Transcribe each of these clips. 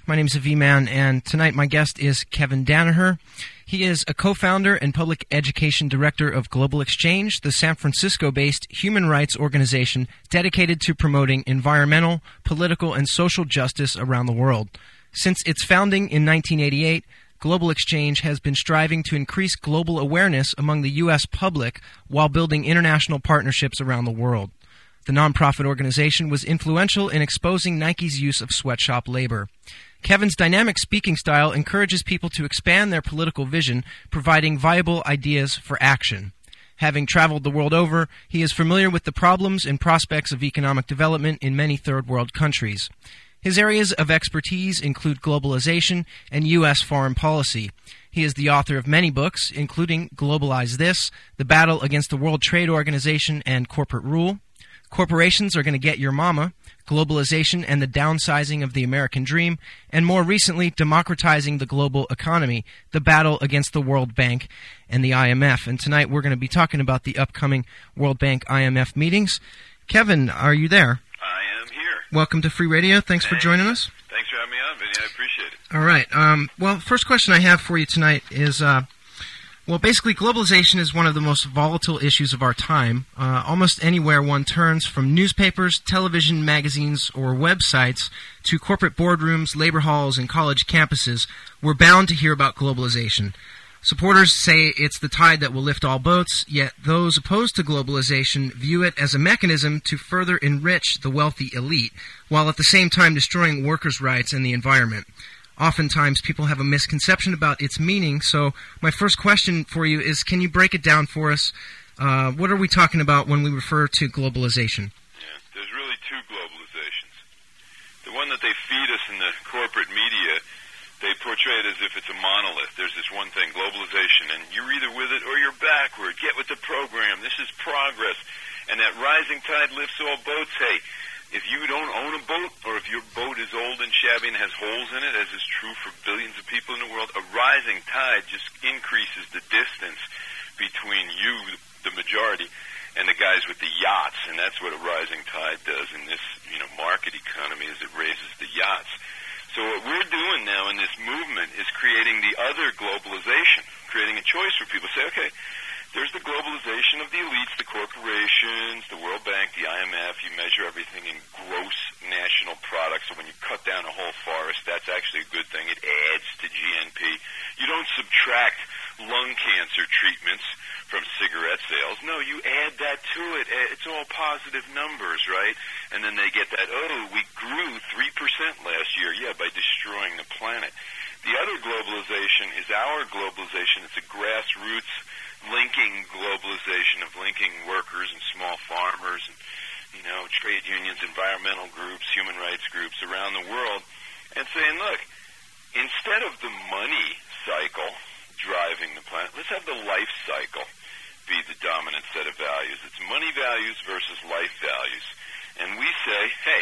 My name is V-Man, and tonight my guest is Kevin Danaher. He is a co-founder and public education director of Global Exchange, the San Francisco-based human rights organization dedicated to promoting environmental, political, and social justice around the world. Since its founding in 1988, Global Exchange has been striving to increase global awareness among the U.S. public while building international partnerships around the world. The nonprofit organization was influential in exposing Nike's use of sweatshop labor. Kevin's dynamic speaking style encourages people to expand their political vision, providing viable ideas for action. Having traveled the world over, he is familiar with the problems and prospects of economic development in many third-world countries. His areas of expertise include globalization and U.S. foreign policy. He is the author of many books, including Globalize This, The Battle Against the World Trade Organization and Corporate Rule, Corporations Are Going to Get Your Mama, Globalization and the Downsizing of the American Dream, and more recently, Democratizing the Global Economy, The Battle Against the World Bank and the IMF. And tonight we're going to be talking about the upcoming World Bank-IMF meetings. Kevin, are you there? I am here. Welcome to Free Radio. Thanks for joining us. Thanks for having me on, Vinny. I appreciate it. All right. Well, first question I have for you tonight is, basically, globalization is one of the most volatile issues of our time. Almost anywhere one turns, from newspapers, television, magazines, or websites, to corporate boardrooms, labor halls, and college campuses, we're bound to hear about globalization. Supporters say it's the tide that will lift all boats, yet those opposed to globalization view it as a mechanism to further enrich the wealthy elite, while at the same time destroying workers' rights and the environment. Oftentimes, people have a misconception about its meaning, so my first question for you is, can you break it down for us? What are we talking about when we refer to globalization? Yeah, there's really two globalizations. The one that they feed us in the corporate media, they portray it as if it's a monolith. There's this one thing, globalization, and you're either with it or you're backward. Get with the program. This is progress. And that rising tide lifts all boats. Hey, if you don't own a boat, or if your boat is old and shabby and has holes in it, as is true for billions of people in the world, a rising tide just increases the distance between you, the majority, and the guys with the yachts. And that's what a rising tide does in this, market economy, is it raises the yachts. So what we're doing now in this movement is creating the other globalization, creating a choice for people to say, okay, there's the globalization of the elites, the corporations, the World Bank, the IMF. You measure everything in gross national products. So when you cut down a whole forest, that's actually a good thing. It adds to GNP. You don't subtract lung cancer treatments from cigarette sales. No, you add that to it. It's all positive numbers, right? And then they get that, we grew 3% last year. Yeah, by destroying the planet. The other globalization is our globalization. It's a grassroots linking globalization of linking workers and small farmers and, trade unions, environmental groups, human rights groups around the world, and saying, look, instead of the money cycle driving the planet, let's have the life cycle be the dominant set of values. It's money values versus life values. And we say, hey,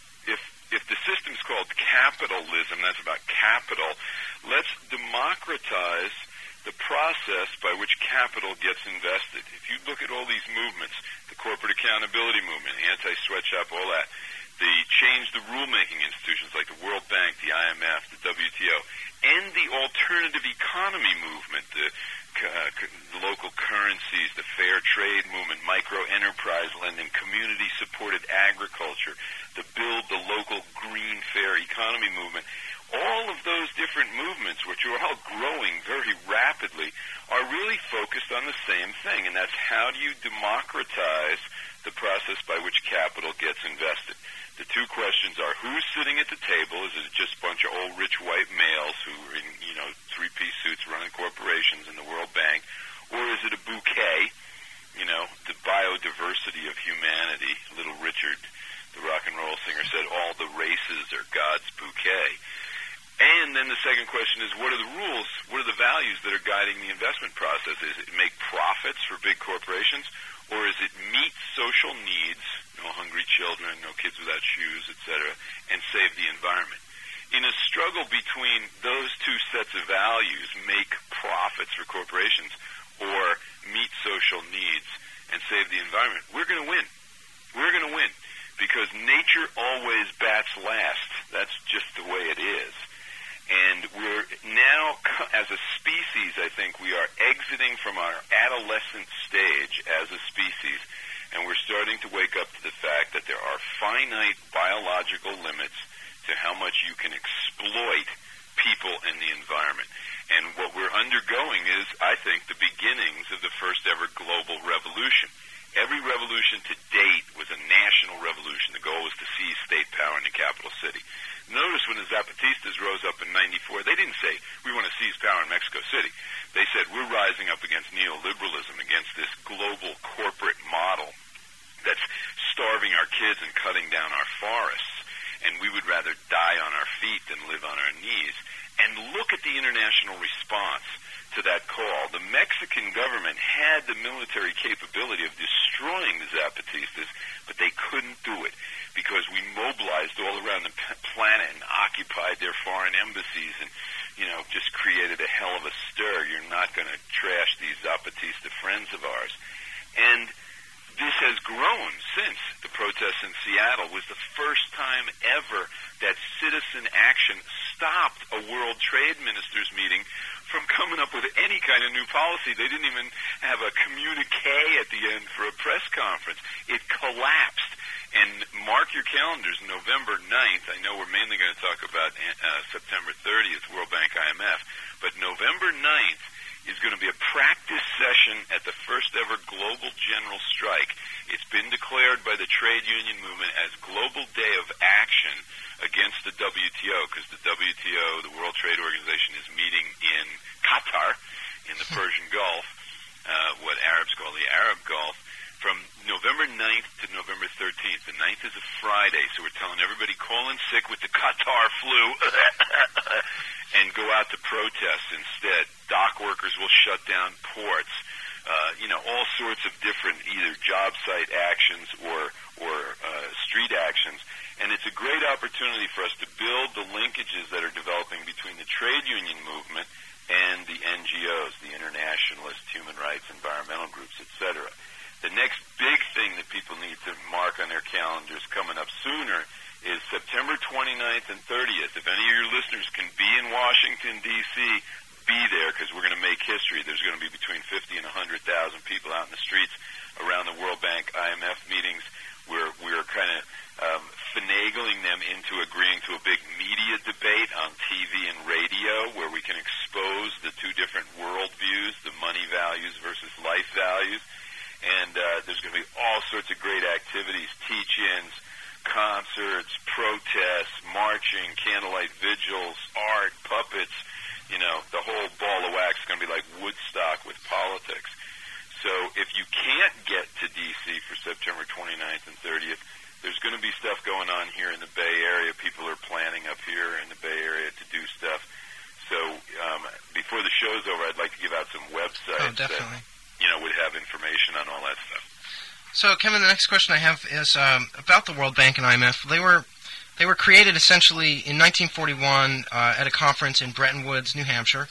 if the system's called capitalism, that's about capital, let's democratize the process by which capital gets invested. If you look at all these movements, the corporate accountability movement, anti-sweatshop, all that, the change the rulemaking institutions like the World Bank, the IMF, the WTO, and the alternative economy movement, the local currencies, the fair trade movement, micro-enterprise lending, community-supported agriculture, the build the local green fair economy movement, all of those different movements, which are all growing very rapidly, are really focused on the same thing, and that's how do you democratize the process by which capital gets invested. The two questions are, who's sitting at the table? Is it just a bunch of old rich white males who are in, three-piece suits running corporations in the World Bank? Or is it a bouquet, the biodiversity of humanity? Little Richard, the rock and roll singer, said all the races are God's bouquet. And then the second question is, what are the rules? What are the values that are guiding the investment process? Is it make profits for big corporations? Or is it meet social needs, no hungry children, no kids without shoes, etc., and save the environment? In a struggle between those two sets of values, make profits for corporations or meet social needs and save the environment, we're going to win. We're going to win because nature always bats last. That's just the way it is. from our adolescent stage as a species, and we're starting to wake up to the fact that there are finite biological limits to how much you can exploit people and the environment. And what we're undergoing is, I think, the beginnings of the first ever global revolution. Every revolution to date was a national revolution. The goal was to seize state power in the capital city. Notice when the Zapatistas rose up in 94, they didn't say, we want to seize power in Mexico City. They said, we're rising up against neoliberalism, against this global corporate model that's starving our kids and cutting down our forests. And we would rather die on our feet than live on our knees. And look at the international response to that call. The Mexican government had the military capability of destroying the Zapatistas, but they couldn't do it because we mobilized all around the planet and occupied their foreign embassies and, just created a hell of a stir. You're not going to trash these Zapatista friends of ours. And this has grown since the protests in Seattle. Was the first time ever that citizen action stopped a World Trade Ministers meeting from coming up with any kind of new policy. They didn't even have a communique at the end for a press conference. It collapsed. And mark your calendars, November 9th. I know we're mainly going to talk about September 30th, World Bank IMF. But November 9th is going to be a practice session at the first ever global general strike. It's been declared by the trade union movement as Global Day of Action against the WTO, because the WTO, the World Trade Organization, is meeting in Qatar, in the Persian Gulf, what Arabs call the Arab Gulf, from November 9th to November 13th. The 9th is a Friday, so we're telling everybody call in sick with the Qatar flu and go out to protest instead. Dock workers will shut down ports. All sorts of different either job site actions or street actions. And it's a great opportunity for us to build the linkages that are developing between the trade union movement and the NGOs, the internationalist, human rights, environmental groups, etc. The next big thing that people need to mark on their calendars coming up sooner is September 29th and 30th. If any of your listeners can be in Washington, D.C., be there, because we're going to make history. There's going to be between 50 and 100,000 people out in the streets around the World Bank IMF meetings. We're kind of finagling them into agreeing to a big media debate on TV and radio where we can expose the two different worldviews, the money values versus life values. And there's going to be all sorts of great activities, teach-ins, concerts, protests, marching, candlelight vigils, art, puppets. The whole ball of wax is going to be like Woodstock with politics. So if you can't get to D.C. for September 29th and 30th, there's going to be stuff going on here in the Bay Area. People are planning up here in the Bay Area to do stuff. So before the show's over, I'd like to give out some websites that would have information on all that stuff. So, Kevin, the next question I have is about the World Bank and IMF. They were created essentially in 1941 at a conference in Bretton Woods, New Hampshire.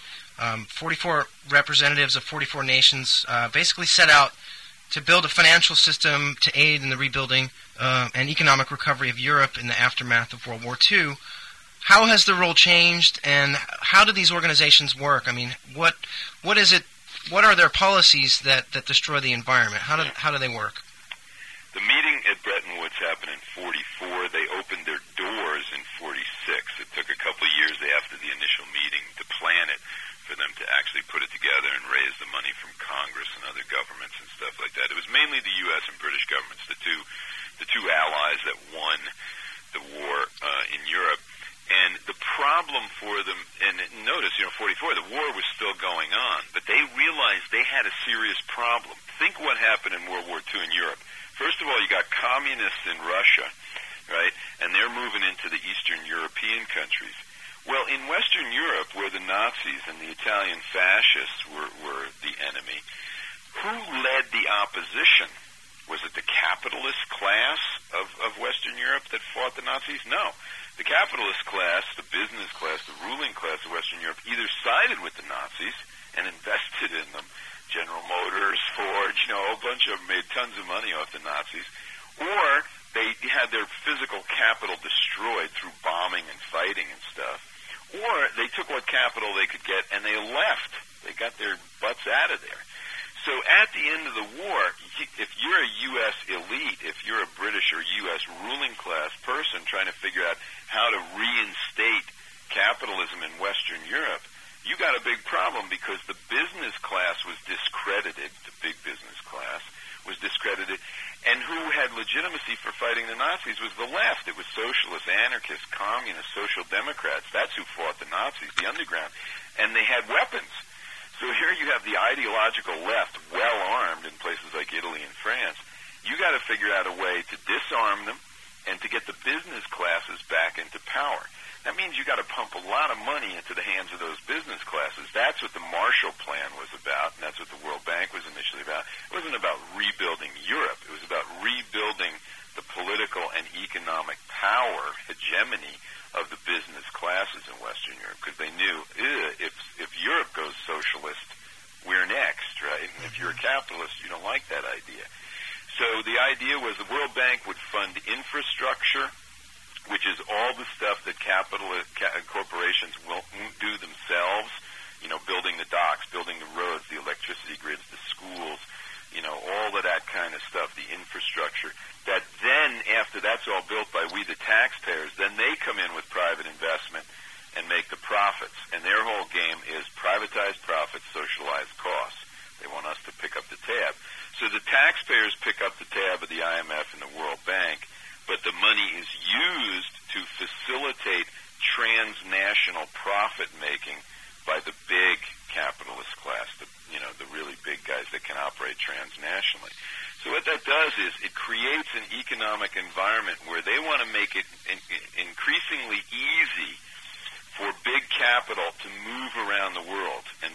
44 representatives of 44 nations basically set out to build a financial system to aid in the rebuilding and economic recovery of Europe in the aftermath of World War II. How has the role changed, and how do these organizations work? I mean, what is it? What are their policies that destroy the environment? How do they work? The meeting at Bretton Woods happened in 44. They opened their doors in 46. It took a couple of years after the initial meeting to plan it for them to actually put it together and raise the money from Congress and other governments and stuff like that. It was mainly the U.S. and British governments, the two allies that won the war in Europe. And the problem for them, and notice, 44, the war was still going on, but they realized they had a serious problem. Think what happened in World War II in Europe. First of all, you got communists in Russia, right? And they're moving into the Eastern European countries. Well, in Western Europe, where the Nazis and the Italian fascists were the enemy, who led the opposition? Was it the capitalist class of Western Europe that fought the Nazis? No. The capitalist class, the business class, the ruling class of Western Europe either sided with the Nazis and invested in them. General Motors, Ford, a whole bunch of them made tons of money off the Nazis. Or they had their physical capital destroyed through bombing and fighting and stuff. Or they took what capital they could get and they left. They got their butts out of there. So at the end of the war, if you're a U.S. elite, if you're a British or U.S. ruling class person trying to figure out how to reinstate capitalism in Western Europe, you got a big problem because the business class was discredited, the big business class was discredited, and who had legitimacy for fighting the Nazis was the left. It was socialists, anarchists, communists, social democrats. That's who fought the Nazis, the underground, and they had weapons. So here you have the ideological left well-armed in places like Italy and France. You got to figure out a way to disarm them and to get the business classes back into power. That means you got to pump a lot of money into the hands of those business classes. That's what the Marshall Plan was about, and that's what the World Bank was initially about. It wasn't about rebuilding Europe. It was about rebuilding the political and economic power, hegemony of the business classes in Western Europe, because they knew if Europe goes socialist, we're next, right? And if you're a capitalist, you don't like that idea. So the idea was the World Bank would fund infrastructure, which is all the stuff that corporations won't do themselves, building the docks, building the roads, the electricity grids, the schools, all of that kind of stuff, the infrastructure. That then, after that's all built by we the taxpayers, then they come in with private investment and make the profits. And their whole game is privatized profits, socialized costs. They want us to pick up the tab. So the taxpayers pick up the tab of the IMF and the World Bank, but the money is used to facilitate transnational profit-making by the big capitalist class, the really big guys that can operate transnationally. So what that does is it creates an economic environment where they want to make it increasingly easy for big capital to move around the world and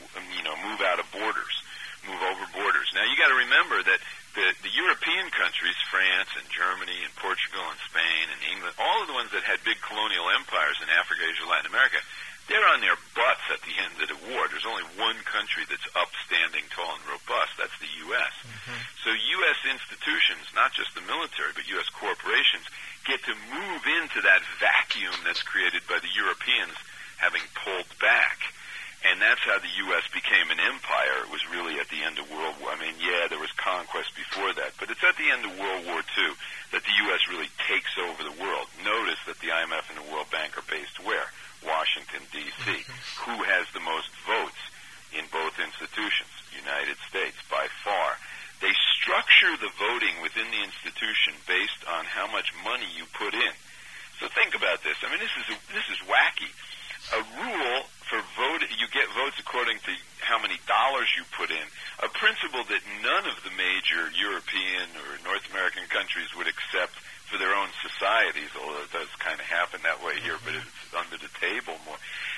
move out of borders, move over borders. Now you got to remember that the European countries, France and Germany and Portugal and Spain and England, all of the ones that had big colonial empires in Africa, Asia, Latin America, they're on their butts at the end of the war. There's only one country that's upstanding, tall, and robust. That's the U.S. Mm-hmm. So U.S. institutions, not just the military, but U.S. corporations, get to move into that vacuum that's created by the Europeans having pulled back. And that's how the U.S. became an empire. It was really at the end of World War. There was conquest before that, but it's at the end of World War II that the U.S. really takes over the world. Notice that the IMF and the World Bank are based where? Washington, D.C. Who has the most votes in both institutions? United States, by far. They structure the voting within the institution based on how much money you put in. So think about this. This is wacky. A rule for vote, you get votes according to how many dollars you put in, a principle that none of the major European or North American countries would accept for their own societies, although it does kind of happen that way here, but it's under the table more.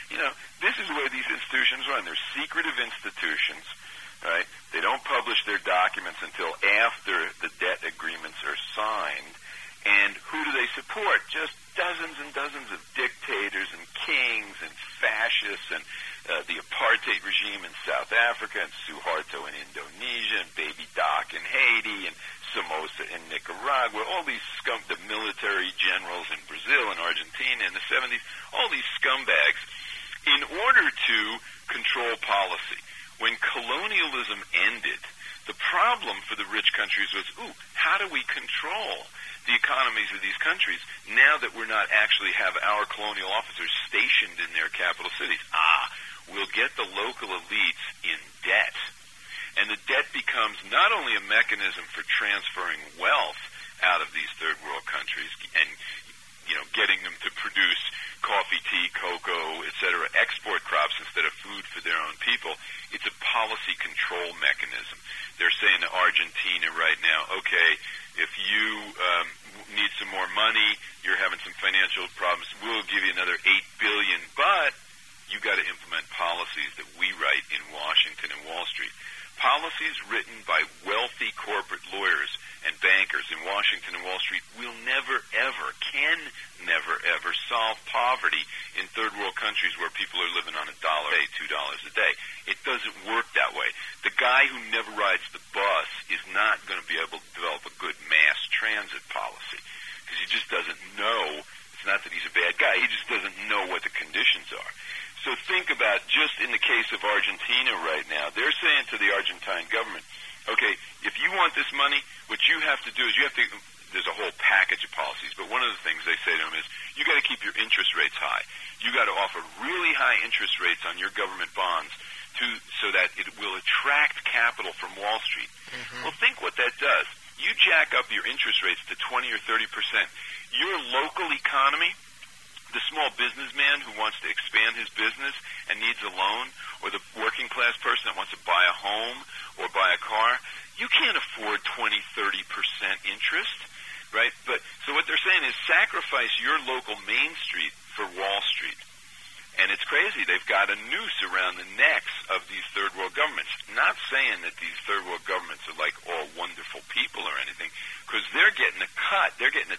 This is the way these institutions run. They're secretive institutions, right? They don't publish their documents until after the debt agreements are signed. And who do they support? Just dozens and dozens of dictators and kings and fascists and the apartheid regime in South Africa and Suharto in Indonesia and Baby Doc in Haiti and Somoza in Nicaragua, all these the military generals in Brazil and Argentina in the 70s, all these scumbags, in order to control policy. When colonialism ended, the problem for the rich countries was, how do we control the economies of these countries now that we're not actually have our colonial officers stationed in their capital cities? We'll get the local elites in debt. And the debt becomes not only a mechanism for transferring wealth out of these third world countries and getting them to produce coffee, tea, cocoa, etc., export crops instead of food for their own people. It's a policy control mechanism. They're saying to Argentina right now, okay, if you need some more money, you're having some financial problems, we'll give you another $8 billion, but you got to implement policies that we write in Washington and Wall Street. Policies written by wealthy corporate lawyers and bankers in Washington and Wall Street will never, ever solve poverty in third world countries where people are living on $1 a day, $2 a day. It doesn't work that way. The guy who never rides the bus is not going to be able to develop a good mass transit policy because he just doesn't know. It's not that he's a bad guy. He just doesn't know what the conditions are. So think about about just in the case of Argentina right now, they're saying to the Argentine government, okay, if you want this money, what you have to do is there's a whole package of policies, but one of the things they say to them is, you got to keep your interest rates high. You got to offer really high interest rates on your government bonds so that it will attract capital from Wall Street. Mm-hmm. Well, think what that does. You jack up your interest rates to 20 or 30%. Your local economy, the small businessman who wants to expand his business and needs a loan, or the working class person that wants to buy a home or buy a car, you can't afford 20, 30% interest, right? But so what they're saying is sacrifice your local Main Street for Wall Street. And it's crazy. They've got a noose around the necks of these third world governments. Not saying that these third world governments are like all wonderful people or anything, because they're getting a cut. They're getting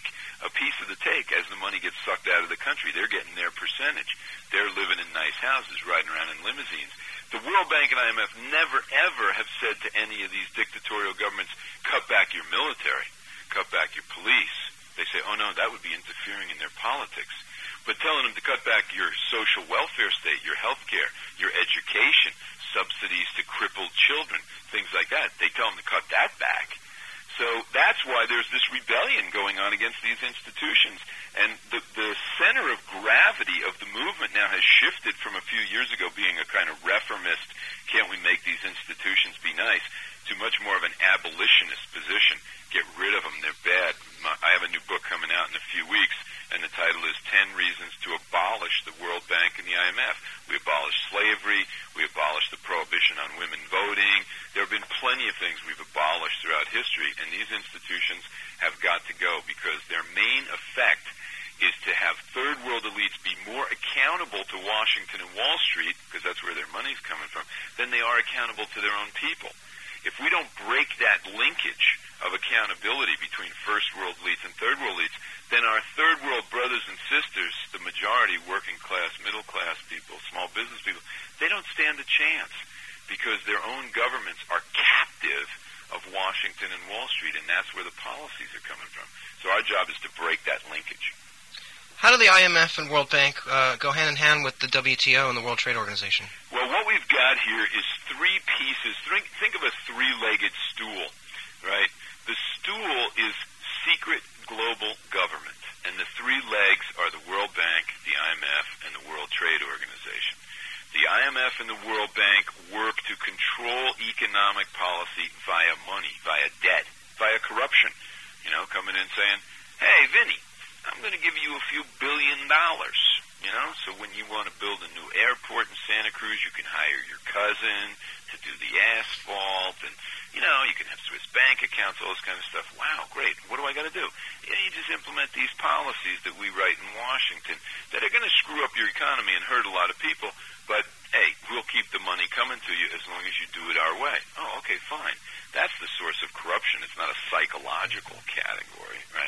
a piece of the take as the money gets sucked out of the country. They're getting their percentage. They're living in nice houses, riding around in limousines. The World Bank and IMF never, ever have said to any of these dictatorial governments, cut back your military, cut back your police. They say, oh no, that would be interfering in their politics. But telling them to cut back your social welfare state, your health care, your education, subsidies to crippled children, things like that, they tell them to cut that back. So that's why there's this rebellion going on against these institutions. And the center of gravity of the movement now has shifted from a few years ago being a kind of reformist, can't we make these institutions be nice, to much more of an abolitionist position. Get rid of them, they're bad. I have a new book coming out in a few weeks, and the title is 10 Reasons to Abolish the World Bank and the IMF. We abolished slavery. We abolished the prohibition on women voting. There have been plenty of things we've abolished throughout history, and these institutions have got to go because their main effect is to have third world elites be more accountable to Washington and Wall Street, because that's where their money's coming from, than they are accountable to their own people. If we don't break that linkage of accountability between first world elites and third world elites, then our third world brothers and sisters, the majority working class, middle class people, small business people, they don't stand a chance because their own governments are captive of Washington and Wall Street, and that's where the policies are coming from. So our job is to break that linkage. How do the IMF and World Bank go hand in hand with the WTO and the World Trade Organization? Well, what we've got here is three pieces. Think of a three-legged stool, right? The stool is secret global government, and the three legs are the World Bank, the IMF, and the World Trade Organization. The IMF and the World Bank work to control economic policy via money, via debt, via corruption. You know, coming in saying, hey, Vinny, I'm going to give you a few $1 billion, you know, so when you want to build a new airport in Santa Cruz, you can hire your cousin to do the asphalt, and, you know, you can have Swiss bank accounts, all this kind of stuff. Wow, great. What do I got to do? You just implement these policies that we write in Washington that are going to screw up your economy and hurt a lot of people, but, hey, we'll keep the money coming to you as long as you do it our way. Oh, okay, fine. That's the source of corruption. It's not a psychological category, right?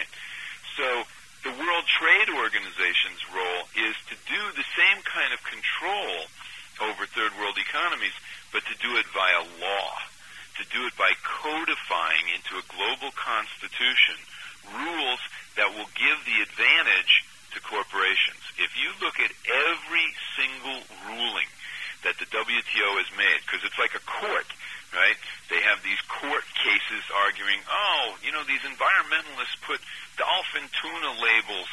So the World Trade Organization's role is to do the same kind of control over third world economies, but to do it via law, to do it by codifying into a global constitution rules that will give the advantage to corporations. If you look at every single ruling that the WTO has made, because it's like a court, right? They have these court cases arguing, oh, you know, these environmentalists put dolphin tuna labels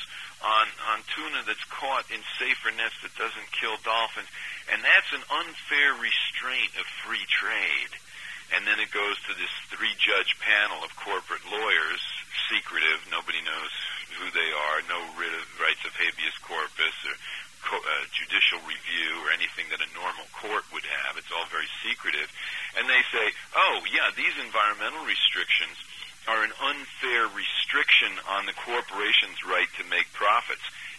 on tuna that's caught in safer nets that doesn't kill dolphins, and that's an unfair restraint of free trade. And then it goes to this three-judge panel of corporate lawyers, secretive, nobody knows who they are, no rights of habeas corpus or judicial review or anything that a normal court would have. It's all very secretive. And they say, oh, yeah, these environmental restrictions are an unfair restriction on the corporation's right to make profits.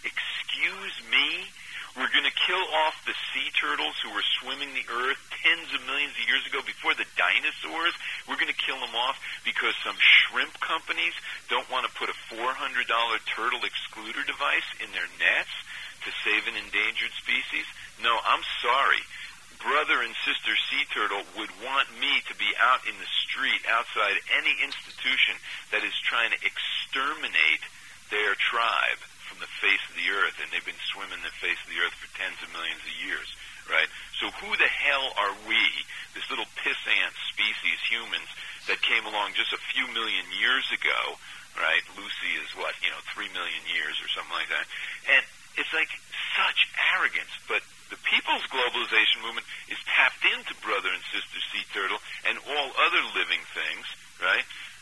Excuse me? We're going to kill off the sea turtles who were swimming the earth tens of millions of years ago before the dinosaurs? We're going to kill them off because some shrimp companies don't want to put a $400 turtle excluder device in their nets to save an endangered species? No, I'm sorry. Brother and sister sea turtle would want me to be out in the street outside any institution that is trying to exterminate their tribe from from the face of the earth, and they've been swimming the face of the earth for tens of millions of years, right? So who the hell are we, this little pissant species, humans, that came along just a few million years ago, right? Lucy is 3 million years or something like that. And it's like such arrogance, but the People's Globalization Movement is tapped into Brother and Sister Sea Turtle and all other living things, right?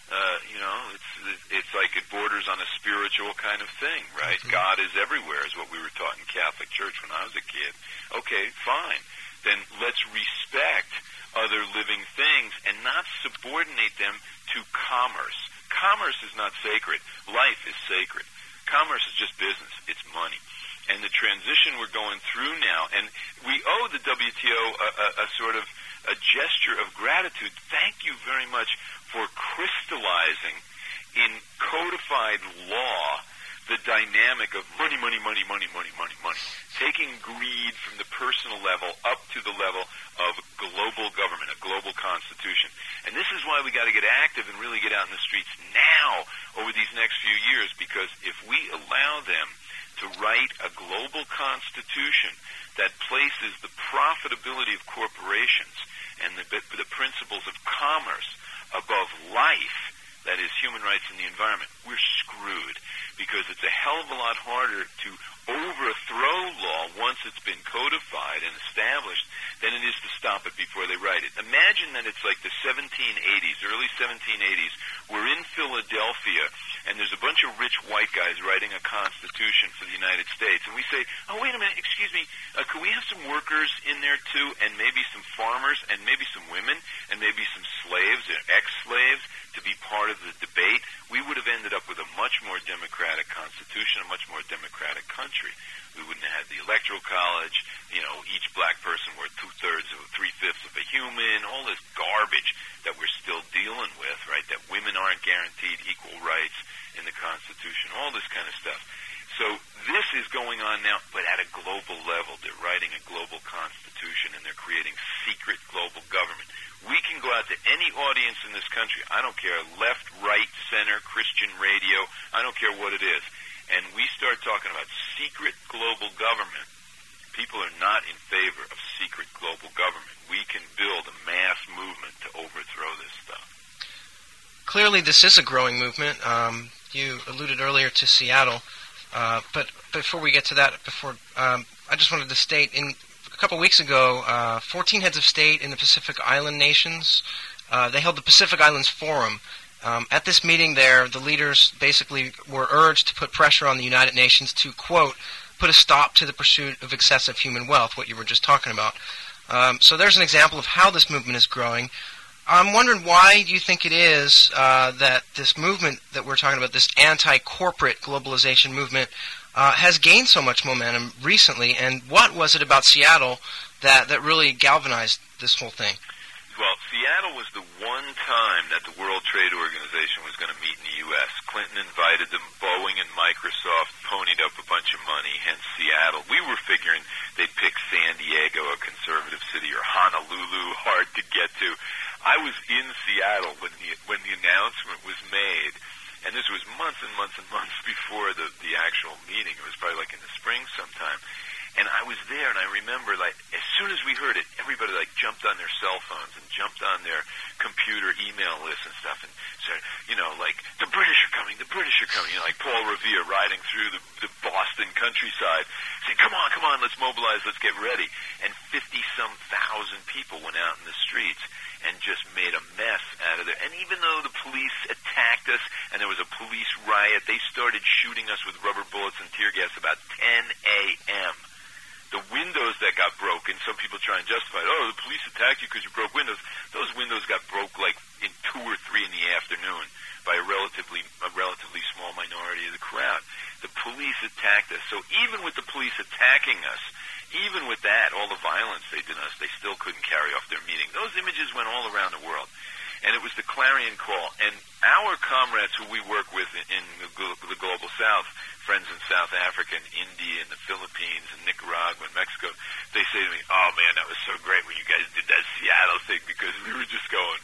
It's like it borders on a spiritual kind of thing, right? Mm-hmm. God is everywhere is what we were taught in Catholic Church when I was a kid. Okay, fine. Then let's respect other living things and not subordinate them to commerce. Commerce is not sacred. Life is sacred. Commerce is just business. It's money. And the transition we're going through now, and we owe the WTO a sort of a gesture of gratitude. Thank you very much for crystallizing in codified law the dynamic of money, money, money, money, money, money, money. Taking greed from the personal level up to the level of global government, a global constitution. And this is why we got to get active and really get out in the streets now over these next few years, because if we allow them to write a global constitution that places the profitability of corporations and the principles of commerce above life, that is human rights and the environment, we're screwed, because it's a hell of a lot harder to overthrow law once it's been codified and established than it is to stop it before they write it. Imagine that it's like the 1780s, early 1780s. We're in Philadelphia, and there's a bunch of rich white guys writing a constitution for the United States. And we say, oh, wait a minute, excuse me, can we have some workers in there too, and maybe some farmers, and maybe some women, and maybe some slaves or ex-slaves to be part of the debate? We would have ended up with a much more democratic constitution, a much more democratic country. We wouldn't have had the electoral college, each black person were 2/3 of 3/5 of a human, all this garbage that we're still dealing with, right? That women aren't guaranteed equal rights in the Constitution, all this kind of stuff. So this is going on now, but at a global level. They're writing a global constitution, and they're creating secret global government. We can go out to any audience in this country, I don't care, left, right, center, Christian radio, I don't care what it is, and we start talking about secret global government. People are not in favor of secret global government. We can build a mass movement to overthrow this stuff. Clearly this is a growing movement. You alluded earlier to Seattle, but before we get to that, I just wanted to state, a couple weeks ago, 14 heads of state in the Pacific Island nations, they held the Pacific Islands Forum. At this meeting there, the leaders basically were urged to put pressure on the United Nations to, quote, put a stop to the pursuit of excessive human wealth, what you were just talking about. So there's an example of how this movement is growing. I'm wondering, why do you think it is that this movement that we're talking about, this anti-corporate globalization movement, has gained so much momentum recently, and what was it about Seattle that really galvanized this whole thing? Well, Seattle was the one time that the World Trade Organization was going to meet in the U.S. Clinton invited them. Boeing and Microsoft ponied up a bunch of money, hence Seattle. We were figuring they'd pick San Diego, a conservative city, or Honolulu, hard to get to. I was in Seattle when the announcement was made, and this was months and months and months before the actual meeting. It was probably like in the spring sometime. And I was there, and I remember, as soon as we heard it, everybody, jumped on their cell phones and jumped on their computer email lists and stuff and said, the British are coming, the British are coming. Like Paul Revere riding through the Boston countryside saying, come on, let's mobilize, let's get ready. And 50-some thousand people went out in the streets and just made a mess out of there. And even though the police attacked us and there was a police riot, they started shooting us with rubber bullets and tear gas about 10 a.m. The windows that got broken, some people try and justify it. Oh, the police attacked you because you broke windows. Those windows got broke in 2 or 3 in the afternoon by a relatively small minority of the crowd. The police attacked us. So even with the police attacking us, even with that, all the violence they did us, they still couldn't carry off their meeting. Those images went all around the world. And it was the clarion call. And our comrades who we work with in the Global South, friends in South Africa and India and the Philippines and Nicaragua and Mexico, they say to me, oh man, that was so great when you guys did that Seattle thing, because we were just going,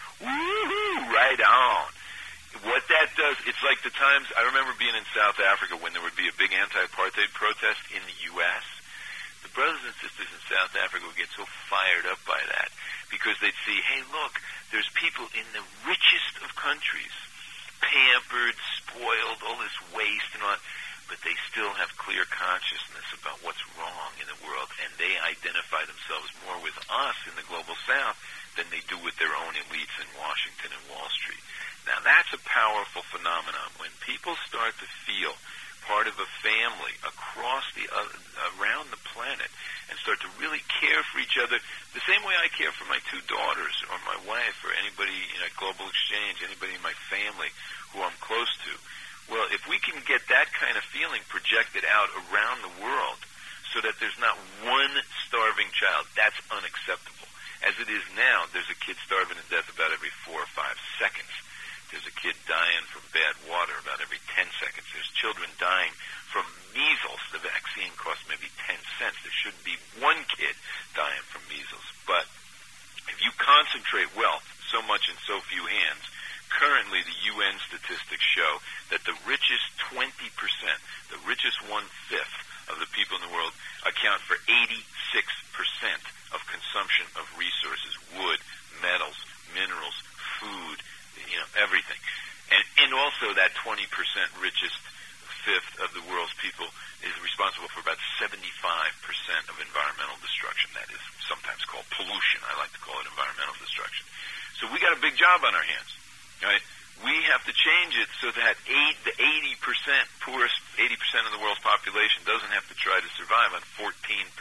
woohoo, right on. What that does, it's like the times, I remember being in South Africa when there would be be a big anti-apartheid protest in the U.S., the brothers and sisters in South Africa would get so fired up by that because they'd see, hey, look, there's people in the richest of countries, pampered, spoiled, all this waste and all that, but they still have clear consciousness about what's wrong in the world, and they identify themselves more with us in the global South than they do with their own elites in Washington and Wall Street. Now, that's a powerful phenomenon. When people start to feel part of a family across around the planet and start to really care for each other the same way I care for my two daughters or my wife or anybody at Global Exchange, anybody in my family who I'm close to. Well, if we can get that kind of feeling projected out around the world so that there's not one starving child, that's unacceptable. As it is now, there's a kid starving to death about every 4 or 5 seconds. There's a kid dying from bad water about every 10 seconds. There's children dying from measles. The vaccine costs maybe 10 cents. There shouldn't be one kid dying from measles. But if you concentrate wealth so much in so few hands, currently the UN statistics show that the richest 20%, the richest 1/5 of the people in the world account for 86% of consumption of resources, wood, metals, minerals, food, everything. And also that 20% richest fifth of the world's people is responsible for about 75% of environmental destruction. That is sometimes called pollution. I like to call it environmental destruction. So we got a big job on our hands, right? We have to change it so that the 80% poorest, 80% of the world's population doesn't have to try to survive on 14%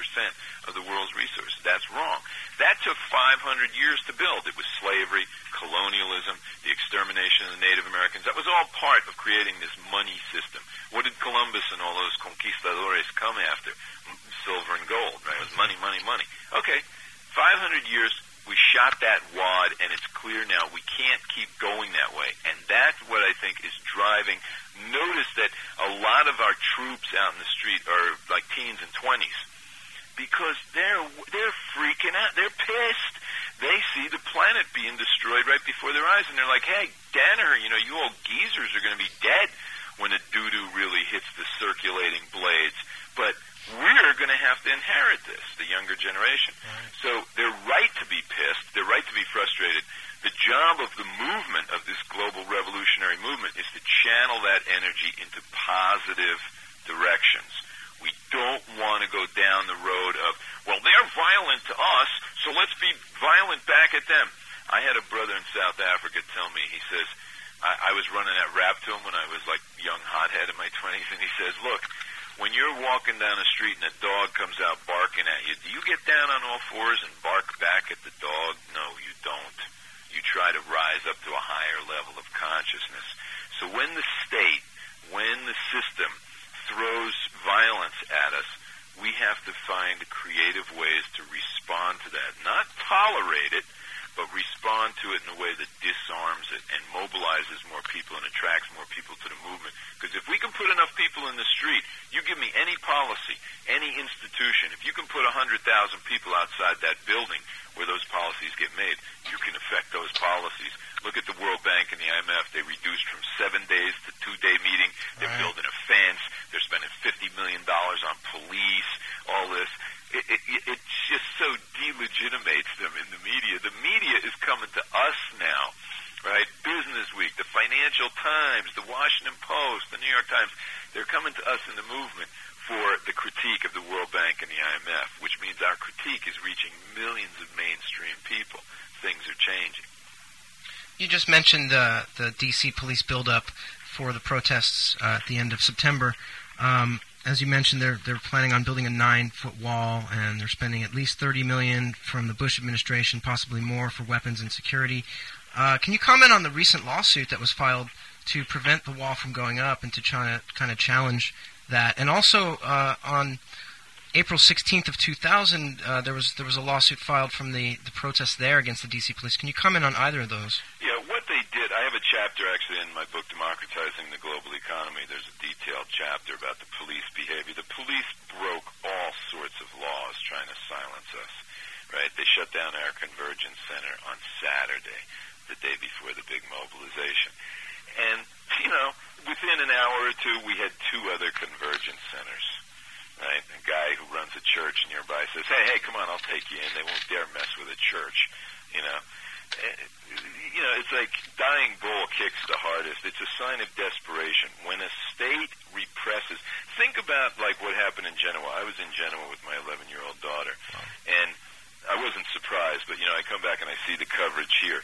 of the world's resources. That's wrong. That took 500 years to build. It was slavery, colonialism, the extermination of the Native Americans. That was all part of creating this money system. What did Columbus and all those conquistadores come after? Silver and gold, right? It was money, money, money. Okay, 500 years. We shot that wad, and it's clear now we can't keep going that way. And that's what I think is driving. Notice that a lot of our troops out in the street are like teens and 20s because they're freaking out. They're pissed. They see the planet being destroyed right before their eyes, and they're like, hey, Danaher, you old geezers are going to be dead when the doo-doo really hits the circulating blades. But we're going to have to inherit this, the younger generation. Right. So they're right to be pissed. They're right to be frustrated. The job of the movement, of this global revolutionary movement, is to channel that energy into positive directions. We don't want to go down the road of, well, they're violent to us, so let's be violent back at them. I had a brother in South Africa tell me, he says, I was running that rap to him when I was like young hothead in my 20s, and he says, look, when you're walking down the street and a dog comes out barking at you, do you get down on all fours and bark back at the dog? No, you don't. You try to rise up to a higher level of consciousness. So when the state, when the system throws violence at us, we have to find creative ways to respond to that. Not tolerate it, but respond to it in a way that disarms it and mobilizes more people and attracts more people to the movement. Because if we can put enough people in the street, you give me any policy, any institution, if you can put 100,000 people outside that building where those policies get made, you can affect those policies. Look at the World Bank and the IMF. They reduced from 7 days to 2-day meeting. They're building a fence. They're spending $50 million on police, all this. It just so delegitimates them in the media. The media is coming to us now, right? Business Week, the Financial Times, the Washington Post, the New York Times, they're coming to us in the movement for the critique of the World Bank and the IMF, which means our critique is reaching millions of mainstream people. Things are changing. You just mentioned the D.C. police buildup for the protests at the end of September. As you mentioned, they're planning on building a 9-foot wall, and they're spending at least $30 million from the Bush administration, possibly more, for weapons and security. Can you comment on the recent lawsuit that was filed to prevent the wall from going up and to try to kind of challenge that? And also on April 16th of 2000, there was a lawsuit filed from the protests there against the D.C. police. Can you comment on either of those? Yeah, what they did, I have a chapter actually in my book, Democratizing the Global Economy. There's a detailed chapter about the police behavior. The police broke all sorts of laws trying to silence us, right? They shut down our Convergence Center on Saturday, the day before the big mobilization. And within an hour or two, we had 2 other convergence centers. Right? A guy who runs a church nearby says, hey, come on, I'll take you in. They won't dare mess with a church, It's like dying bull kicks the hardest. It's a sign of desperation. When a state represses, think about like what happened in Genoa. I was in Genoa with my 11-year-old daughter, and I wasn't surprised, but I come back and I see the coverage here.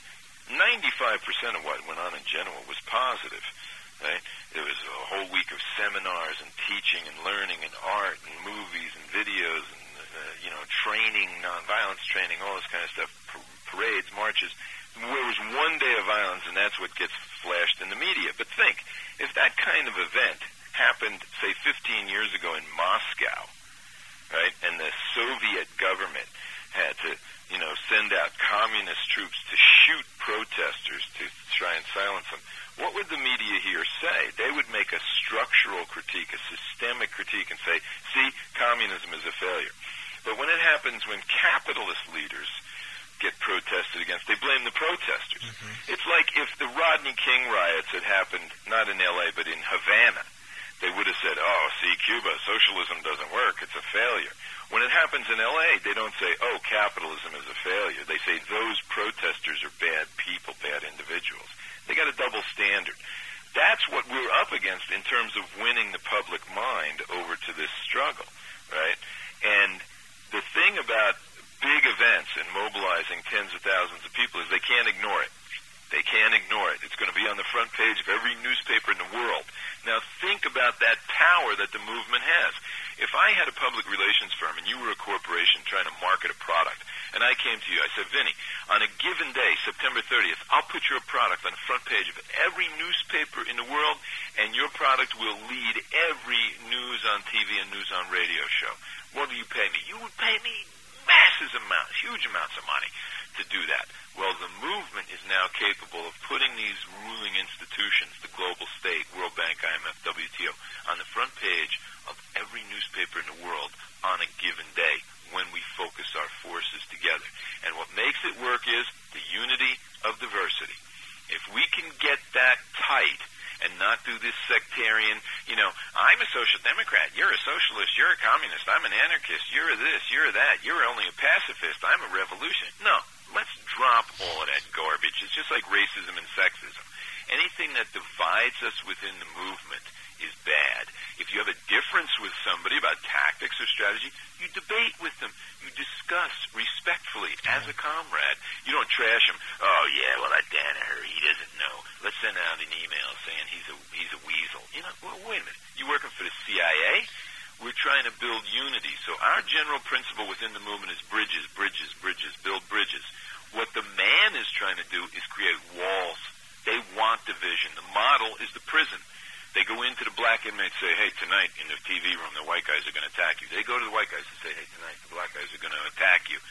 95% of what went on in Genoa was positive. Right? There was a whole week of seminars and teaching and learning and art and movies and videos and training, nonviolence training, all this kind of stuff, parades, marches. There was one day of violence, and that's what gets flashed in the media. But think, if that kind of event happened, say, 15 years ago in Moscow, right, and the Soviet government had to, send out communist troops to shoot protesters to try and silence them, what would the media here say? They would make a structural critique, a systemic critique, and say, see, communism is a failure. But when it happens when capitalist leaders get protested against, they blame the protesters. Mm-hmm. It's like if the Rodney King riots had happened, not in L.A., but in Havana, they would have said, oh, see, Cuba, socialism doesn't work, it's a failure. When it happens in L.A., they don't say, oh, capitalism is a failure. They say those protesters are bad people, bad individuals. They got a double standard. That's what we're up against in terms of winning the public mind over to this struggle, right? And the thing about big events and mobilizing tens of thousands of people is they can't ignore it. They can't ignore it. It's going to be on the front page of every newspaper in the world. Now think about that power that the movement has. If I had a public relations firm and you were a corporation trying to market a product, and I came to you, I said, Vinny, on a given day, September 30th, I'll put your product on the front page of every newspaper in the world, and your product will lead every news on TV and news on radio show. What do you pay me? You would pay me massive amounts, huge amounts of money to do that. Well, the movement is now capable of putting these ruling institutions, the global state, World Bank, IMF, WTO, on the front page of every newspaper in the world on a given day when we focus our forces together. And what makes it work is the unity of diversity. If we can get that tight and not do this sectarian, I'm a social democrat, you're a socialist, you're a communist, I'm an anarchist, you're a this, you're a that, you're only a pacifist, I'm a revolutionist. No, let's drop all of that garbage. It's just like racism and sexism. Anything that divides us within the movement is bad. If you have a difference with somebody about tactics or strategy, you debate with them. You discuss respectfully as a comrade. You don't trash him. Oh, yeah, well, that Danaher, he doesn't know. Let's send out an email saying he's a weasel. Well, wait a minute. You working for the CIA? We're trying to build unity. So our general principle within the movement is bridges, bridges, bridges, build bridges. What the man is trying to do is create walls. They want division. The model is the prison. They go into the black inmates and say, hey, tonight in the TV room, the white guys are going to attack you. They go to the white guys and say, hey, tonight the black guys are going to attack you.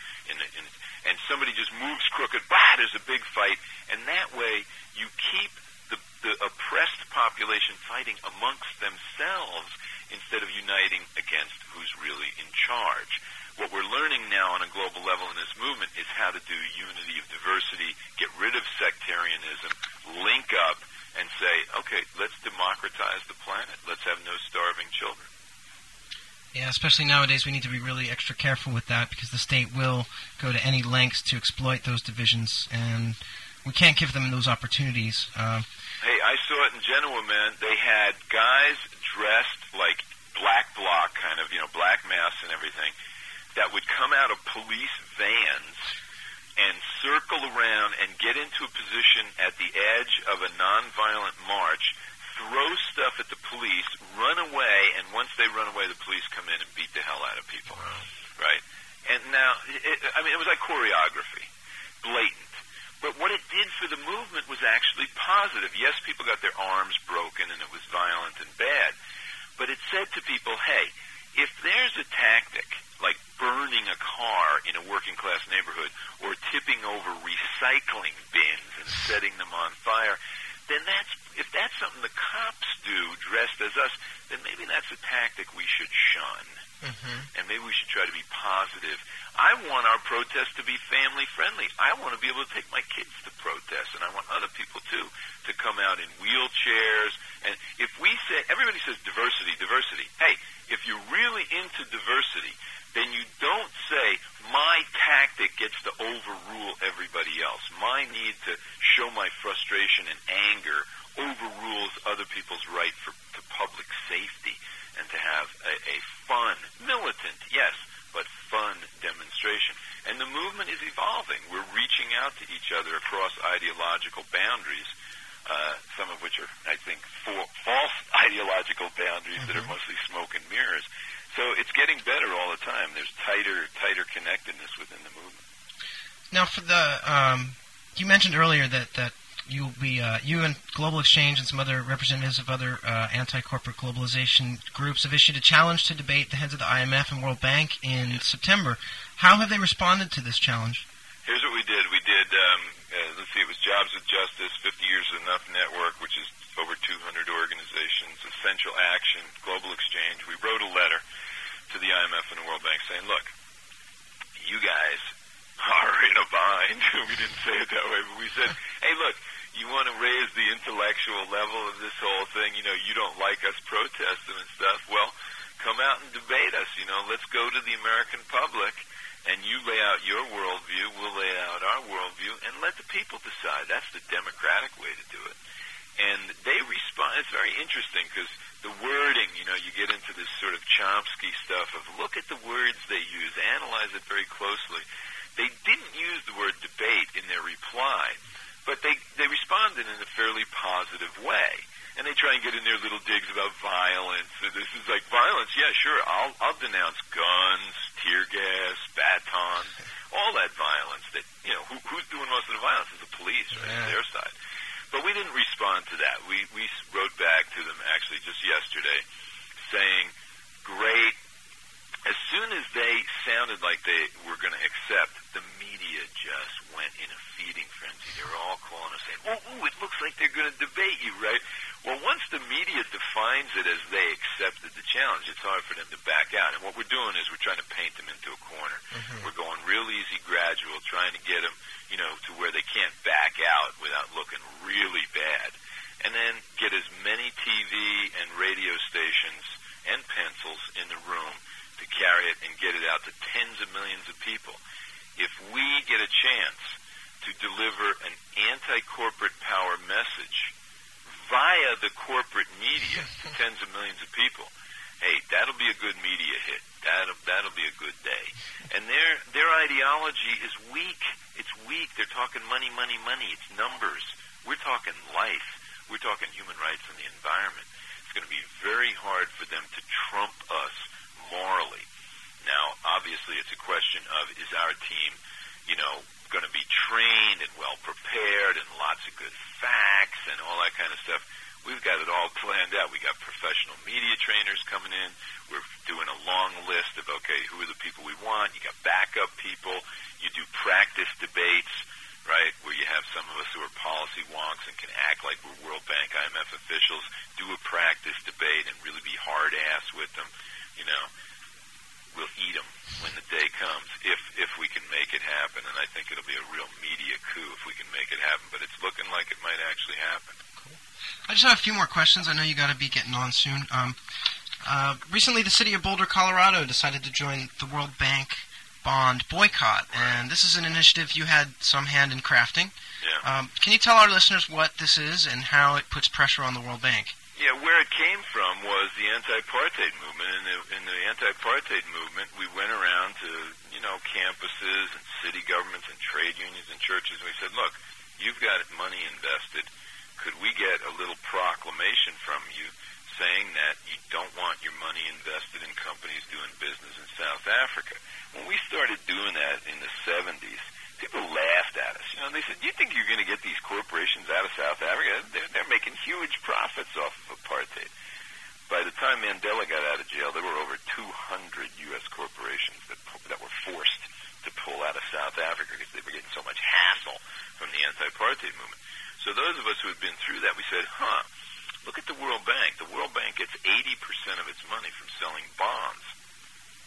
And somebody just moves crooked. Bah, there's a big fight. And that way you keep the oppressed population fighting amongst themselves instead of uniting against who's really in charge. What we're learning now on a global level in this movement is how to do unity of diversity, get rid of sectarianism, link up, and say, okay, let's democratize the planet. Let's have no starving children. Yeah, especially nowadays, we need to be really extra careful with that because the state will go to any lengths to exploit those divisions, and we can't give them those opportunities. Hey, I saw it in Genoa, man. They had guys dressed like black bloc, kind of, black masks and everything, that would come out of police vans and circle around and get into a position at the edge of a nonviolent march, throw stuff at the police, run away, and once they run away, the police come in and beat the hell out of people. Wow. Right? And now, it was like choreography, blatant. But what it did for the movement was actually positive. Yes, people got their arms broken and it was violent and bad, but it said to people, hey, if there's a tactic like burning a car in a working-class neighborhood or tipping over recycling bins and setting them on fire, then if that's something the cops do dressed as us, then maybe that's a tactic we should shun. and maybe we should try to be positive. I want our protests to be family-friendly. I want to be able to take my kids to protests, and I want other people, too, to come out in wheelchairs. And if we say, everybody says diversity, diversity. Hey, if you're really into diversity, then you don't say, my tactic gets to overrule everybody else. My need to show my frustration and anger overrules other people's right to public safety and to have a fun, militant, yes, but fun demonstration. And the movement is evolving. We're reaching out to each other across ideological boundaries, some of which are, I think, false ideological boundaries that are mostly smoke and mirrors. So it's getting better all the time. There's tighter connectedness within the movement. Now, for the you mentioned earlier that you'll be you and Global Exchange and some other representatives of other anti-corporate globalization groups have issued a challenge to debate the heads of the IMF and World Bank in September. How have they responded to this challenge? Here's what we did. We did, let's see, it was Jobs with Justice, 50 Years is Enough Network, which is over 200 organizations, Essential Action, Global Exchange. We wrote a letter to the IMF and the World Bank saying, look, you guys are in a bind. We didn't say it that way, but we said, hey, look, you want to raise the intellectual level of this whole thing. You know, you don't like us protesting and stuff. Well, come out and debate us. You know, let's go to the American public, and you lay out your worldview, we'll lay out our worldview, and let the people decide. That's the democratic way to do it. And they respond. It's very interesting because the wording, you know, you get into this sort of Chomsky stuff of look at the words they use, analyze it very closely. They didn't use the word debate in their reply, but they responded in a fairly positive way. And they try and get in their little digs about violence. So this is like violence. Yeah, sure, I'll denounce guns, tear gas, batons, all that violence. That, you know, who's doing most of the violence is the police, right? Yeah. Their side. But we didn't respond to that. We wrote back to them actually just yesterday saying, great. As soon as they sounded like they were going to accept, the media just went in a feeding frenzy. They were all calling us saying, ooh, it looks like they're going to debate you, right? Well, once the media defines it as they accepted the challenge, it's hard for them to back out. And what we're doing is we're trying to paint them into a corner. We're going real easy, gradual, trying to get them, you know, to where they can't back out without looking really bad. And then get as many TV and radio stations and pencils in the room to carry it and get it out to tens of millions of people. If we get a chance to deliver an anti-corporate power message via the corporate media to tens of millions of people, hey, that'll be a good media hit. That'll be a good day. And their ideology is weak. It's weak. They're talking money, money, money. It's numbers. We're talking life. We're talking human rights and the environment. It's going to be very hard for them to trump us morally. Now, obviously, it's a question of, is our team, you know, going to be trained and well prepared and lots of good facts and all that kind of stuff? We've got it all planned out. We got professional media trainers coming in. We're doing a long list of, okay, who are the people we want? You got backup people. You do practice debates, right, where you have some of us who are policy wonks and can act like we're World Bank, IMF officials, do a practice debate and really be hard-ass with them, you know. We'll eat them when the day comes, if we can make it happen. And I think it'll be a real media coup if we can make it happen. But it's looking like it might actually happen. Cool. I just have a few more questions. I know you got to be getting on soon. Recently, the city of Boulder, Colorado, decided to join the World Bank bond boycott. And this is an initiative you had some hand in crafting. Yeah. Can you tell our listeners what this is and how it puts pressure on the World Bank? Yeah, where it came from was the anti-apartheid movement. In the anti-apartheid movement, we went around to, you know, campuses and city governments and trade unions and churches, and we said, look, you've got money invested. Could we get a little proclamation from you saying that you don't want your money invested in companies doing business in South Africa? When we started doing that in the 70s, people laughed at us. You know, they said, you think you're going to get these corporations out of South Africa? They're making huge profits off of apartheid. By the time Mandela got out of jail, there were over 200 U.S. corporations that were forced to pull out of South Africa because they were getting so much hassle from the anti-apartheid movement. So those of us who had been through that, we said, look at the World Bank. The World Bank gets 80% of its money from selling bonds.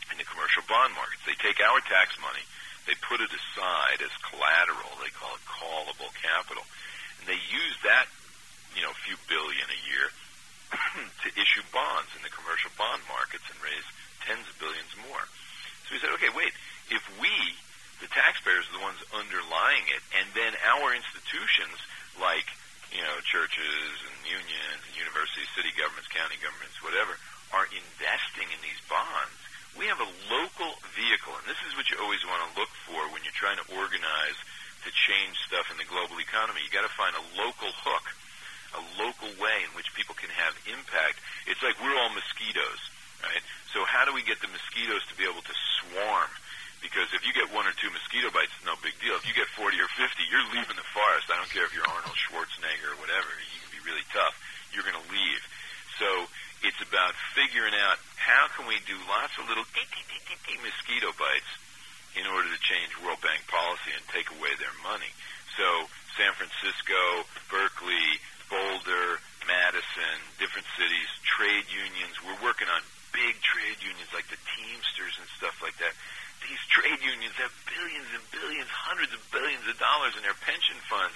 tax money. They put it aside as collateral. They call it callable capital. And they use that, few billion a year to issue bonds in the commercial bond markets and raise tens of billions more. So we said, okay, wait, if we, the taxpayers, are the ones underlying it, and then our institutions like, churches and unions and universities, city governments, county governments, whatever, are investing in these bonds, we have a local vehicle, and this is what you always want to look for when you're trying to organize to change stuff in the global economy. You got to find a local hook, a local way in which people can have impact. It's like we're all mosquitoes, right? So how do we get the mosquitoes to be able to swarm? Because if you get 1 or 2 mosquito bites, it's no big deal. If you get 40 or 50, you're leaving the forest. I don't care if you're Arnold Schwarzenegger or whatever. You can be really tough. You're going to leave. So it's about figuring out how can we do lots of little mosquito bites in order to change World Bank policy and take away their money. So San Francisco, Berkeley, Boulder, Madison, different cities, trade unions. We're working on big trade unions like the Teamsters and stuff like that. These trade unions have billions and billions, hundreds of billions of dollars in their pension funds.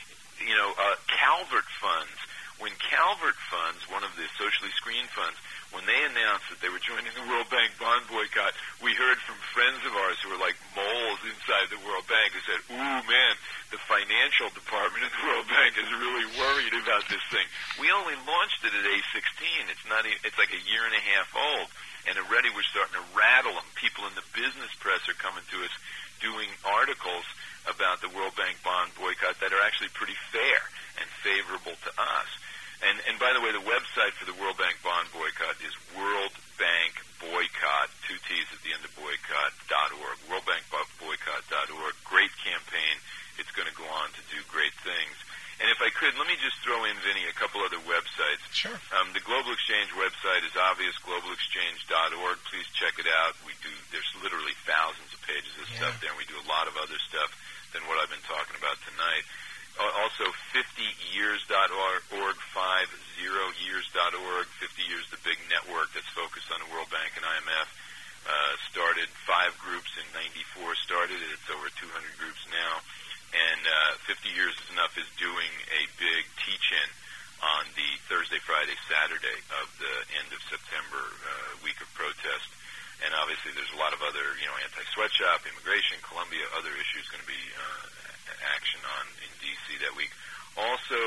Calvert funds. When Calvert funds, one of the socially screened funds, when they announced that they were joining the World Bank bond boycott, we heard from friends of ours who were like moles inside the World Bank who said, ooh, man, the financial department of the World Bank is really worried about this thing. We only launched it at A16. It's like a year and a half old. And already we're starting to rattle them. People in the business press are coming to us doing articles about the World Bank bond boycott that are actually pretty fair and favorable to us. And by the way, the website for the World Bank bond boycott is worldbankboycott, 2 T's at the end of boycott.org, worldbankboycott.org. Great campaign. It's going to go on to do great things. And if I could, let me just throw in, Vinny, a couple other websites. Sure. The Global Exchange website is obvious, globalexchange.org. Please check it out. There's literally thousands of pages of stuff there, and we do a lot of other stuff than what I've been talking about tonight. Also, 50years.org, 50years.org. 50 Years, the big network that's focused on the World Bank and IMF. Started 5 groups in 94, started it. It's over 200 groups now. And 50 Years is Enough is doing a big teach-in on the Thursday, Friday, Saturday of the end of September week of protest. And obviously there's a lot of other, anti-sweatshop, immigration, Colombia, other issues going to be action on in D.C. that week. Also,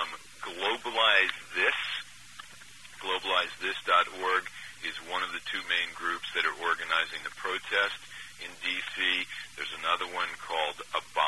globalizethis.org is one of the 2 main groups that are organizing the protest in D.C. There's another one called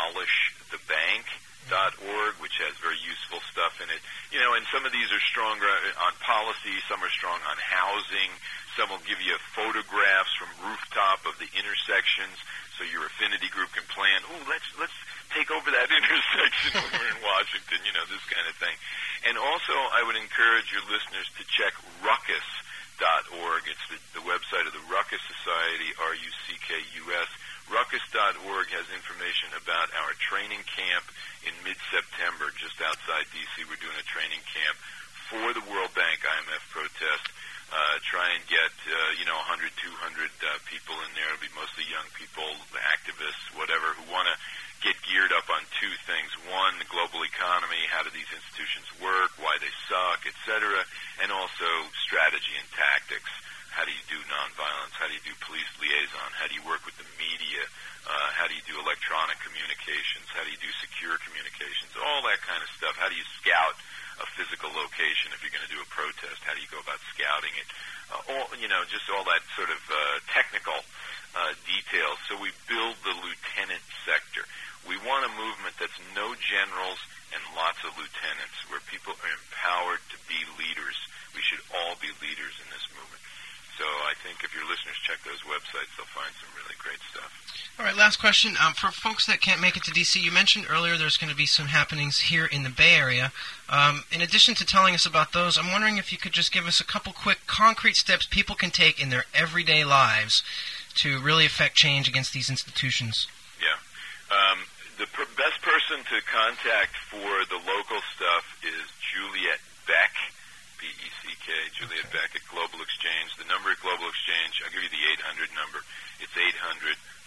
abolishthebank.org, which has very useful stuff in it. And some of these are stronger on policy, some are strong on housing, some will give you photographs from rooftop of the intersections so your affinity group can plan, let's take over that intersection when we're in Washington, this kind of thing. And also, I would encourage your listeners to check ruckus.org. It's the website of the Ruckus Society, RUCKUS. Ruckus.org has information about our training camp in mid-September, just outside D.C. We're doing a training camp for the World Bank IMF protest. Try and get, 100, 200 people in there. It'll be mostly young people, activists, whatever, who want to get geared up on 2 things. One, the global economy, how do these institutions work, why they suck, etc., and also strategy and tactics. How do you do nonviolence? How do you do police liaison? How do you work with the media? How do you do electronic communications? How do you do secure communications? All that kind of stuff. How do you scout a physical location if you're going to do a protest? How do you go about scouting it? Just all that sort of technical details. So we build the lieutenant sector. We want a movement that's no generals and lots of lieutenants, where people are empowered to be leaders. We should all be leaders in this movement. So I think if your listeners check those websites, they'll find some really great stuff. All right, last question. For folks that can't make it to D.C., you mentioned earlier there's going to be some happenings here in the Bay Area. In addition to telling us about those, I'm wondering if you could just give us a couple quick concrete steps people can take in their everyday lives to really affect change against these institutions. Yeah. The best person to contact for the local stuff is Juliet Beck, B-E-C-K, Juliet Beck at Global Exchange. The number at Global Exchange, I'll give you the 800 number. It's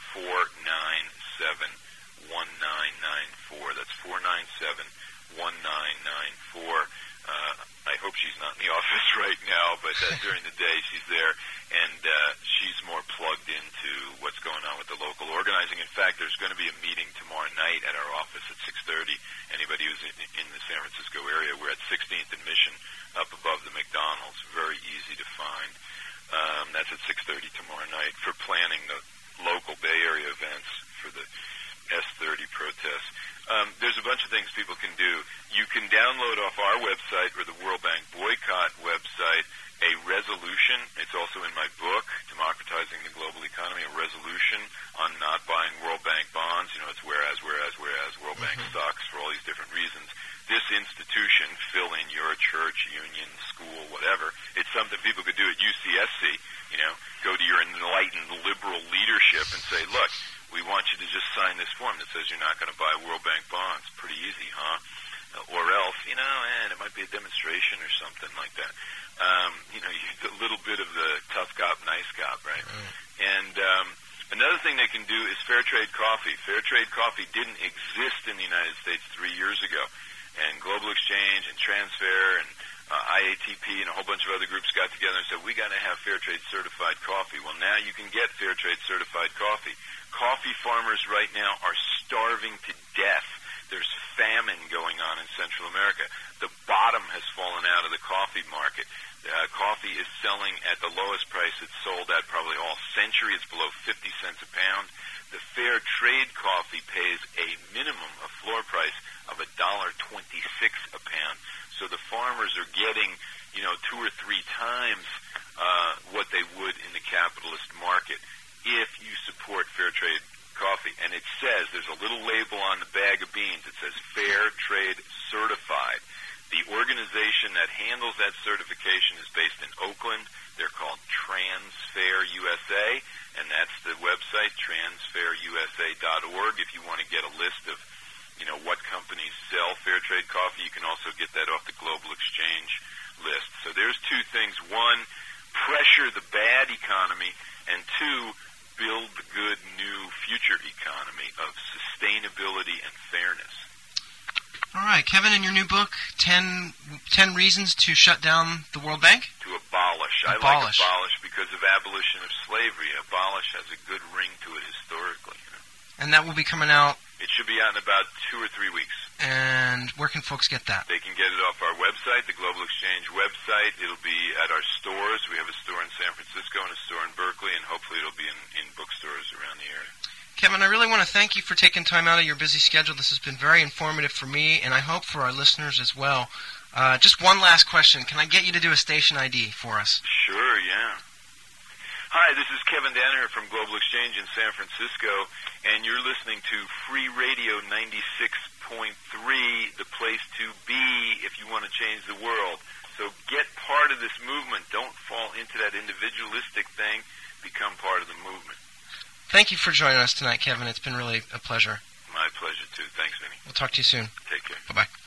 497-1994. That's 497-1994. I hope she's not in the office right now, but during the day she's there, and she's more plugged into what's going on with the local organizing. In fact, there's going to be a meeting tomorrow night at our office at 6:30. Anybody who's in the San Francisco area, we're at 16th and Mission, up above the McDonald's. Very easy to find. That's at 6:30 tomorrow night for planning the local Bay Area events for the S30 protests. There's a bunch of things people can do. You can download off our website or the World Bank Boycott website a resolution. It's also in my book, Democratizing the Global Economy, a resolution on not buying World Bank bonds. You know, it's whereas, World Bank stocks for all these different reasons. This institution, fill in your church, union, school, whatever, it's something people could do at UCSC. You know, go to your enlightened liberal leadership and say, look, we want you to just sign this form that says you're not going to buy World Bank bonds. Pretty easy, huh? Or else, you know, it might be a demonstration or something like that. You know, a little bit of the tough cop, nice cop, right? And another thing they can do is fair trade coffee. Fair trade coffee didn't exist in the United States 3 years ago. And Global Exchange and Transfair and IATP and a whole bunch of other groups got together and said, we got to have fair trade certified coffee. Well, now you can get fair trade certified coffee. Coffee farmers right now are starving to death. There's famine going on in Central America. The bottom has fallen out of the coffee market. Coffee is selling at the lowest price it's sold at probably all century. It's below 50 cents a pound. The fair trade coffee pays a minimum, a floor price of $1.26 a pound. So the farmers are getting, you know, 2 or 3 times what they would in the capitalist market if you support fair trade coffee. And it says, there's a little label on the bag of beans. It says Fair Trade Certified. The organization that handles that certification is based in Oakland. They're called Transfair USA, and that's the website, transfairusa.org. If you want to get a list of, you know, what companies sell fair trade coffee, you can also get that off the Global Exchange list. So there's 2 things. 1, pressure the bad economy, and 2, build the good new future economy of sustainability and fairness. All right, Kevin, in your new book, 10 Reasons to Shut Down the World Bank? To abolish. I like abolish because of abolition of slavery. Abolish has a good ring to it historically. You know? And that will be coming out? It should be out in about 2 or 3 weeks. And where can folks get that? They can get it off our website, the Global Exchange website. It'll be at our stores. We have a store in San Francisco and a store in Berkeley, and hopefully it'll be in bookstores around the area. Kevin, I really want to thank you for taking time out of your busy schedule. This has been very informative for me, and I hope for our listeners as well. Just one last question. Can I get you to do a station ID for us? Sure, yeah. Hi, this is Kevin Danaher from Global Exchange in San Francisco, and you're listening to Free Radio 96.3, the place to be if you want to change the world. So get part of this movement. Don't fall into that individualistic thing. Become part of the movement. Thank you for joining us tonight, Kevin. It's been really a pleasure. My pleasure, too. Thanks, Vinny. We'll talk to you soon. Take care. Bye-bye.